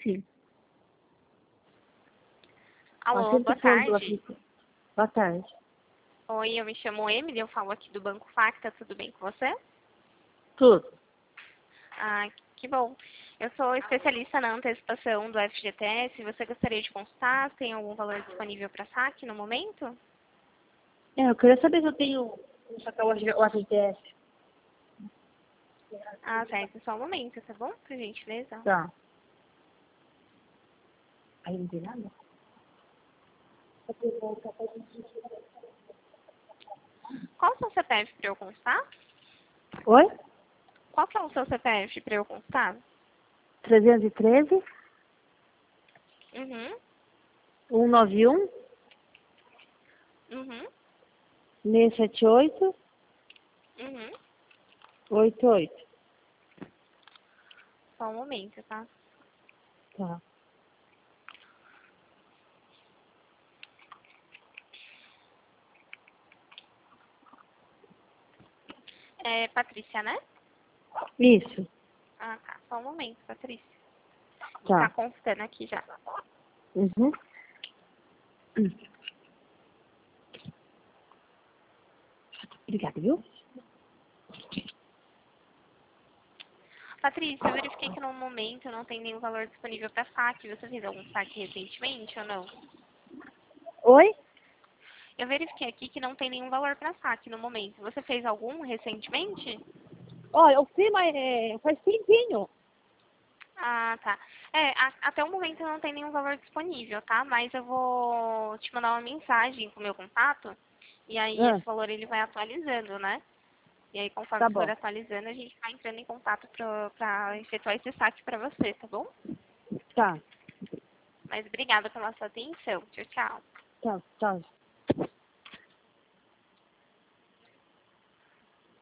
sim. Alô, boa tarde. Boa tarde. Oi, eu me chamo Emily, eu falo aqui do Banco Facta, tudo bem com você? Tudo. Ah, que bom. Eu sou especialista na antecipação do FGTS. Você gostaria de consultar? Tem algum valor disponível para saque no momento? Eu queria saber se eu tenho sacar o FGTS. Ah, certo. Só um momento, tá bom? Por gentileza. Tá. Aí não tem nada? Qual o seu CPF para eu constar? Oi? Qual que é o seu CPF para eu constar? 313 Uhum, 191 uhum, 678 uhum. 88. Só um momento, tá? Tá. É Patrícia, né? Isso. Ah, tá. Só um momento, Patrícia. Tá Tá. constando aqui já. Uhum. Obrigada, viu? Patrícia, eu verifiquei que no momento não tem nenhum valor disponível para saque. Você fez algum saque recentemente ou não? Oi? Eu verifiquei aqui que não tem nenhum valor para saque no momento. Você fez algum recentemente? Ó, eu fui, mas faz tempinho. Ah, tá. Até o momento não tem nenhum valor disponível, tá? Mas eu vou te mandar uma mensagem com o meu contato. E aí Ah, esse valor ele vai atualizando, né? E aí conforme tá for bom. atualizando, a gente vai entrando em contato para efetuar esse saque para você, tá bom? Tá. Mas obrigada pela sua atenção. Tchau, tchau. Tchau, tchau.